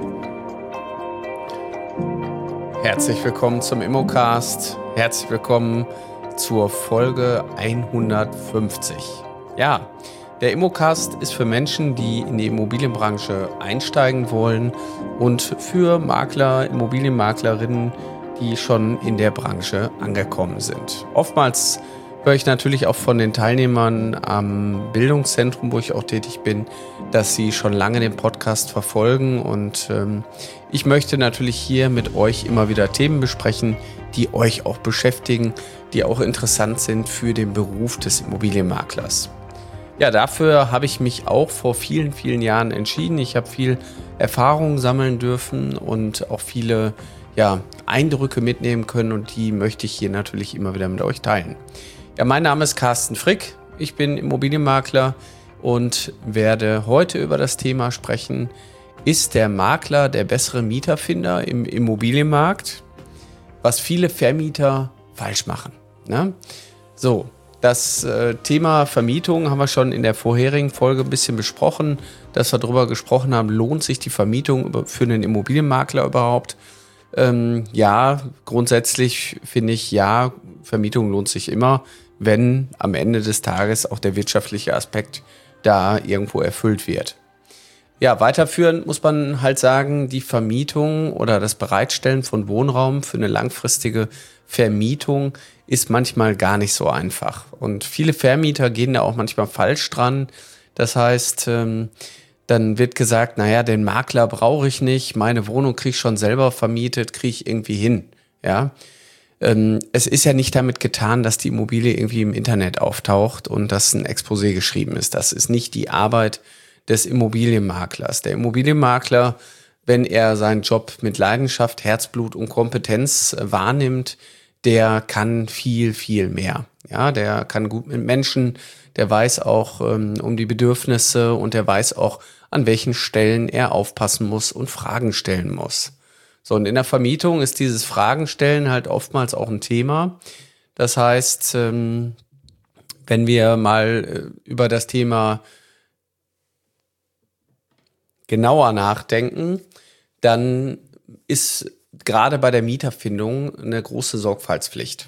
Herzlich willkommen zum Immocast. Herzlich willkommen zur Folge 150. Ja, der Immocast ist für Menschen, die in die Immobilienbranche einsteigen wollen und für Makler, Immobilienmaklerinnen, die schon in der Branche angekommen sind. Oftmals höre ich natürlich auch von den Teilnehmern am Bildungszentrum, wo ich auch tätig bin, dass sie schon lange den Podcast verfolgen und ich möchte natürlich hier mit euch immer wieder Themen besprechen, die euch auch beschäftigen, die auch interessant sind für den Beruf des Immobilienmaklers. Ja, dafür habe ich mich auch vor vielen, vielen Jahren entschieden. Ich habe viel Erfahrung sammeln dürfen und auch viele Eindrücke mitnehmen können und die möchte ich hier natürlich immer wieder mit euch teilen. Ja, mein Name ist Carsten Frick, ich bin Immobilienmakler und werde heute über das Thema sprechen: Ist der Makler der bessere Mieterfinder im Immobilienmarkt? Was viele Vermieter falsch machen. Ne? So, das Thema Vermietung haben wir schon in der vorherigen Folge ein bisschen besprochen, dass wir darüber gesprochen haben, lohnt sich die Vermietung für einen Immobilienmakler überhaupt? Grundsätzlich finde ich, ja, Vermietung lohnt sich immer, wenn am Ende des Tages auch der wirtschaftliche Aspekt da irgendwo erfüllt wird. Ja, weiterführend muss man halt sagen, die Vermietung oder das Bereitstellen von Wohnraum für eine langfristige Vermietung ist manchmal gar nicht so einfach. Und viele Vermieter gehen da auch manchmal falsch dran. Das heißt, dann wird gesagt, naja, den Makler brauche ich nicht, meine Wohnung kriege ich schon selber vermietet, kriege ich irgendwie hin. Ja. Es ist ja nicht damit getan, dass die Immobilie irgendwie im Internet auftaucht und dass ein Exposé geschrieben ist. Das ist nicht die Arbeit des Immobilienmaklers. Der Immobilienmakler, wenn er seinen Job mit Leidenschaft, Herzblut und Kompetenz wahrnimmt, der kann viel, viel mehr. Ja, der kann gut mit Menschen, der weiß auch um die Bedürfnisse und der weiß auch, an welchen Stellen er aufpassen muss und Fragen stellen muss. So, und in der Vermietung ist dieses Fragenstellen halt oftmals auch ein Thema. Das heißt, wenn wir mal über das Thema genauer nachdenken, dann ist gerade bei der Mieterfindung eine große Sorgfaltspflicht.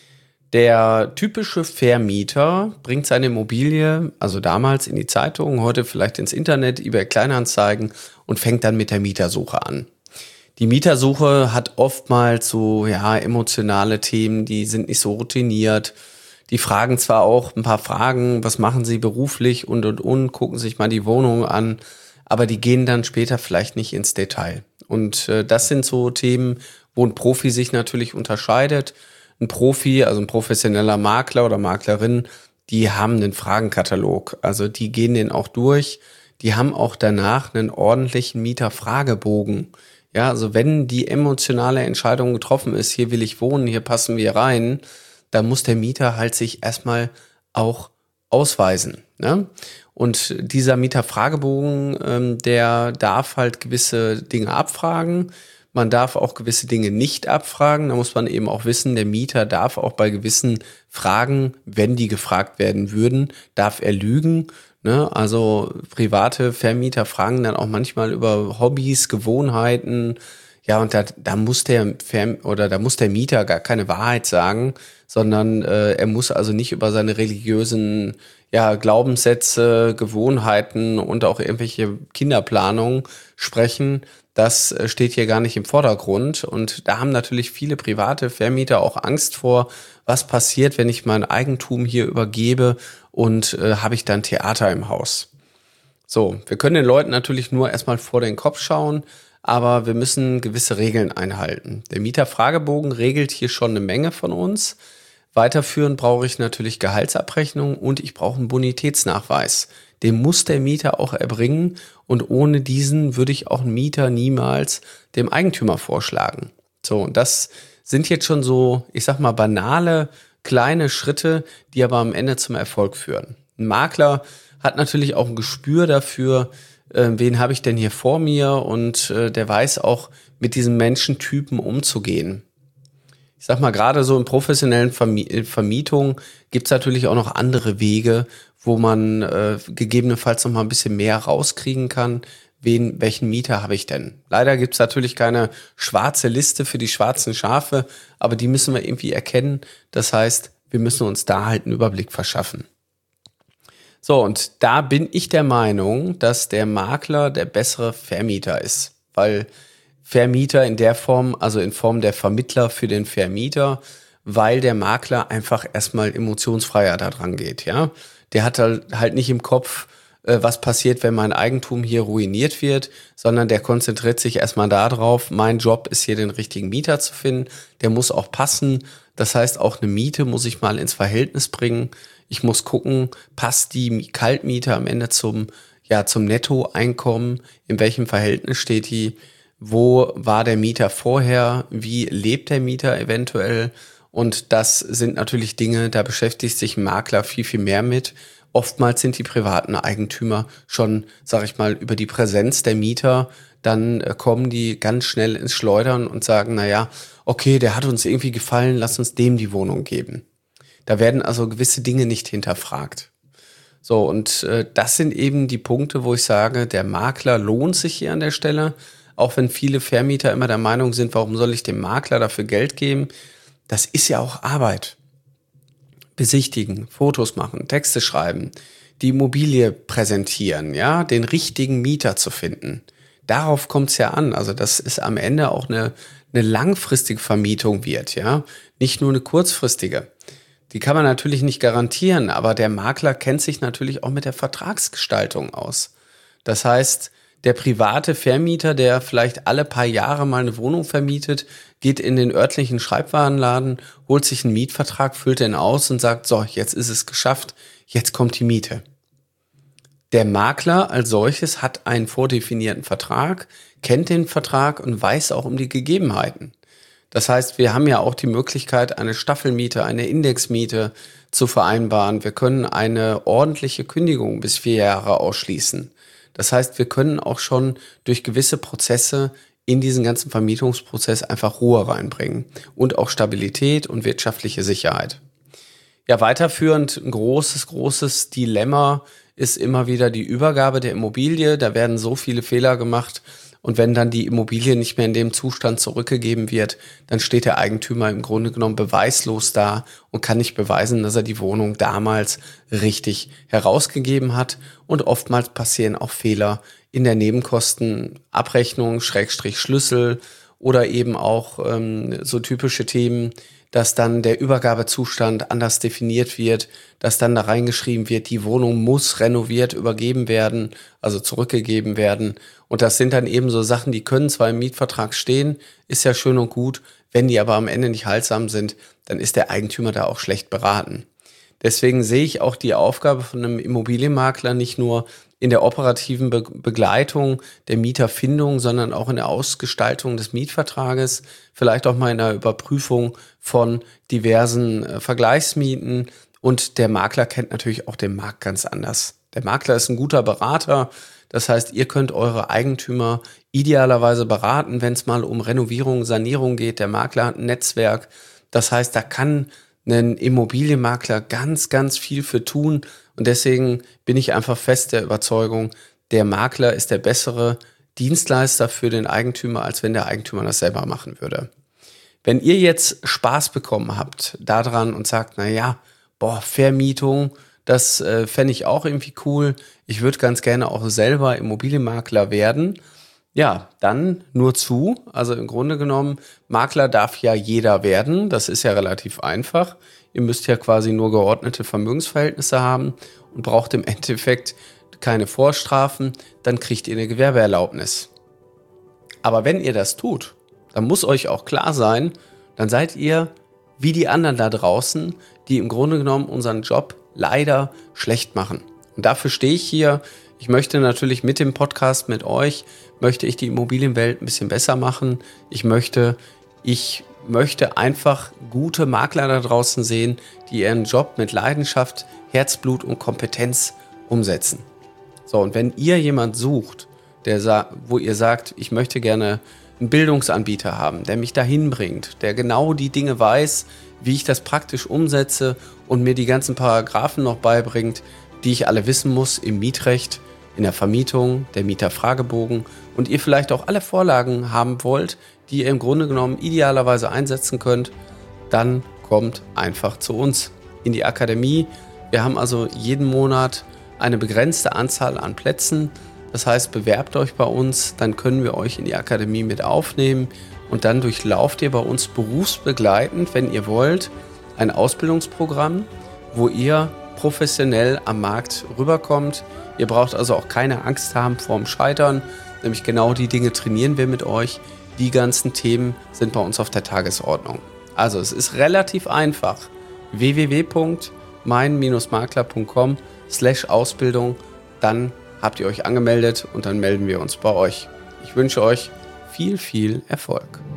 Der typische Vermieter bringt seine Immobilie, also damals in die Zeitung, heute vielleicht ins Internet, eBay Kleinanzeigen und fängt dann mit der Mietersuche an. Die Mietersuche hat oftmals so emotionale Themen, die sind nicht so routiniert. Die fragen zwar auch ein paar Fragen, was machen sie beruflich und, gucken sich mal die Wohnung an, aber die gehen dann später vielleicht nicht ins Detail. Und das sind so Themen, wo ein Profi sich natürlich unterscheidet. Ein Profi, also ein professioneller Makler oder Maklerin, die haben einen Fragenkatalog. Also die gehen den auch durch. Die haben auch danach einen ordentlichen Mieterfragebogen. Ja, also wenn die emotionale Entscheidung getroffen ist, hier will ich wohnen, hier passen wir rein, dann muss der Mieter halt sich erstmal auch ausweisen. Ne? Und dieser Mieterfragebogen, der darf halt gewisse Dinge abfragen. Man darf auch gewisse Dinge nicht abfragen. Da muss man eben auch wissen, der Mieter darf auch bei gewissen Fragen, wenn die gefragt werden würden, darf er lügen. Ne? Also private Vermieter fragen dann auch manchmal über Hobbys, Gewohnheiten. Ja, und da muss der Mieter gar keine Wahrheit sagen, sondern er muss also nicht über seine religiösen Glaubenssätze, Gewohnheiten und auch irgendwelche Kinderplanungen sprechen. Das steht hier gar nicht im Vordergrund. Und da haben natürlich viele private Vermieter auch Angst vor, was passiert, wenn ich mein Eigentum hier übergebe und habe ich dann Theater im Haus. So, wir können den Leuten natürlich nur erstmal vor den Kopf schauen, aber wir müssen gewisse Regeln einhalten. Der Mieterfragebogen regelt hier schon eine Menge von uns. Weiterführend brauche ich natürlich Gehaltsabrechnung und ich brauche einen Bonitätsnachweis. Den muss der Mieter auch erbringen und ohne diesen würde ich auch einen Mieter niemals dem Eigentümer vorschlagen. So, und das sind jetzt schon so, ich sag mal, banale, kleine Schritte, die aber am Ende zum Erfolg führen. Ein Makler hat natürlich auch ein Gespür dafür, wen habe ich denn hier vor mir und der weiß auch, mit diesen Menschentypen umzugehen. Ich sag mal, gerade so in professionellen Vermietungen gibt's natürlich auch noch andere Wege, wo man gegebenenfalls noch mal ein bisschen mehr rauskriegen kann, welchen Mieter habe ich denn? Leider gibt es natürlich keine schwarze Liste für die schwarzen Schafe, aber die müssen wir irgendwie erkennen. Das heißt, wir müssen uns da halt einen Überblick verschaffen. So, und da bin ich der Meinung, dass der Makler der bessere Vermieter ist, weil Vermieter in der Form, also in Form der Vermittler für den Vermieter, weil der Makler einfach erstmal emotionsfreier da dran geht, ja. Der hat halt nicht im Kopf, was passiert, wenn mein Eigentum hier ruiniert wird, sondern der konzentriert sich erstmal darauf, mein Job ist hier den richtigen Mieter zu finden, der muss auch passen. Das heißt, auch eine Miete muss ich mal ins Verhältnis bringen. Ich muss gucken, passt die Kaltmiete am Ende zum Nettoeinkommen, in welchem Verhältnis steht die, wo war der Mieter vorher, wie lebt der Mieter eventuell. Und das sind natürlich Dinge, da beschäftigt sich ein Makler viel, viel mehr mit. Oftmals sind die privaten Eigentümer schon, sag ich mal, über die Präsenz der Mieter, dann kommen die ganz schnell ins Schleudern und sagen, naja, okay, der hat uns irgendwie gefallen, lass uns dem die Wohnung geben. Da werden also gewisse Dinge nicht hinterfragt. So, und das sind eben die Punkte, wo ich sage, der Makler lohnt sich hier an der Stelle, auch wenn viele Vermieter immer der Meinung sind, warum soll ich dem Makler dafür Geld geben? Das ist ja auch Arbeit. Besichtigen, Fotos machen, Texte schreiben, die Immobilie präsentieren, ja, den richtigen Mieter zu finden. Darauf kommt es ja an. Also, dass es am Ende auch eine langfristige Vermietung wird, ja, nicht nur eine kurzfristige. Die kann man natürlich nicht garantieren, aber der Makler kennt sich natürlich auch mit der Vertragsgestaltung aus. Das heißt, der private Vermieter, der vielleicht alle paar Jahre mal eine Wohnung vermietet, geht in den örtlichen Schreibwarenladen, holt sich einen Mietvertrag, füllt den aus und sagt, so, jetzt ist es geschafft, jetzt kommt die Miete. Der Makler als solches hat einen vordefinierten Vertrag, kennt den Vertrag und weiß auch um die Gegebenheiten. Das heißt, wir haben ja auch die Möglichkeit, eine Staffelmiete, eine Indexmiete zu vereinbaren. Wir können eine ordentliche Kündigung bis 4 Jahre ausschließen. Das heißt, wir können auch schon durch gewisse Prozesse in diesen ganzen Vermietungsprozess einfach Ruhe reinbringen und auch Stabilität und wirtschaftliche Sicherheit. Ja, weiterführend, ein großes Dilemma ist immer wieder die Übergabe der Immobilie. Da werden so viele Fehler gemacht. Und wenn dann die Immobilie nicht mehr in dem Zustand zurückgegeben wird, dann steht der Eigentümer im Grunde genommen beweislos da und kann nicht beweisen, dass er die Wohnung damals richtig herausgegeben hat. Und oftmals passieren auch Fehler in der Nebenkostenabrechnung, Schlüssel oder eben auch so typische Themen, dass dann der Übergabezustand anders definiert wird, dass dann da reingeschrieben wird, die Wohnung muss renoviert übergeben werden, also zurückgegeben werden. Und das sind dann eben so Sachen, die können zwar im Mietvertrag stehen, ist ja schön und gut, wenn die aber am Ende nicht haltsam sind, dann ist der Eigentümer da auch schlecht beraten. Deswegen sehe ich auch die Aufgabe von einem Immobilienmakler nicht nur in der operativen Begleitung der Mieterfindung, sondern auch in der Ausgestaltung des Mietvertrages, vielleicht auch mal in der Überprüfung von diversen Vergleichsmieten. Und der Makler kennt natürlich auch den Markt ganz anders. Der Makler ist ein guter Berater. Das heißt, ihr könnt eure Eigentümer idealerweise beraten, wenn es mal um Renovierung, Sanierung geht. Der Makler hat ein Netzwerk. Das heißt, da kann ein Immobilienmakler ganz viel für tun. Und deswegen bin ich einfach fest der Überzeugung, der Makler ist der bessere Dienstleister für den Eigentümer, als wenn der Eigentümer das selber machen würde. Wenn ihr jetzt Spaß bekommen habt daran und sagt, Vermietung, das fände ich auch irgendwie cool. Ich würde ganz gerne auch selber Immobilienmakler werden. Ja, dann nur zu. Also im Grunde genommen, Makler darf ja jeder werden. Das ist ja relativ einfach. Ihr müsst ja quasi nur geordnete Vermögensverhältnisse haben und braucht im Endeffekt keine Vorstrafen. Dann kriegt ihr eine Gewerbeerlaubnis. Aber wenn ihr das tut, dann muss euch auch klar sein, dann seid ihr wie die anderen da draußen, die im Grunde genommen unseren Job leider schlecht machen. Und dafür stehe ich hier. Ich möchte natürlich mit dem Podcast mit euch, möchte ich die Immobilienwelt ein bisschen besser machen. Ich möchte einfach gute Makler da draußen sehen, die ihren Job mit Leidenschaft, Herzblut und Kompetenz umsetzen. So, und wenn ihr jemand sucht, wo ihr sagt, ich möchte gerne einen Bildungsanbieter haben, der mich dahin bringt, der genau die Dinge weiß, wie ich das praktisch umsetze und mir die ganzen Paragraphen noch beibringt, die ich alle wissen muss im Mietrecht, in der Vermietung, der Mieterfragebogen und ihr vielleicht auch alle Vorlagen haben wollt, die ihr im Grunde genommen idealerweise einsetzen könnt, dann kommt einfach zu uns in die Akademie. Wir haben also jeden Monat eine begrenzte Anzahl an Plätzen. Das heißt, bewerbt euch bei uns, dann können wir euch in die Akademie mit aufnehmen und dann durchlauft ihr bei uns berufsbegleitend, wenn ihr wollt, ein Ausbildungsprogramm, wo ihr professionell am Markt rüberkommt. Ihr braucht also auch keine Angst haben vorm Scheitern, nämlich genau die Dinge trainieren wir mit euch. Die ganzen Themen sind bei uns auf der Tagesordnung. Also es ist relativ einfach. www.mein-makler.com/Ausbildung. Dann habt ihr euch angemeldet und dann melden wir uns bei euch. Ich wünsche euch viel, viel Erfolg.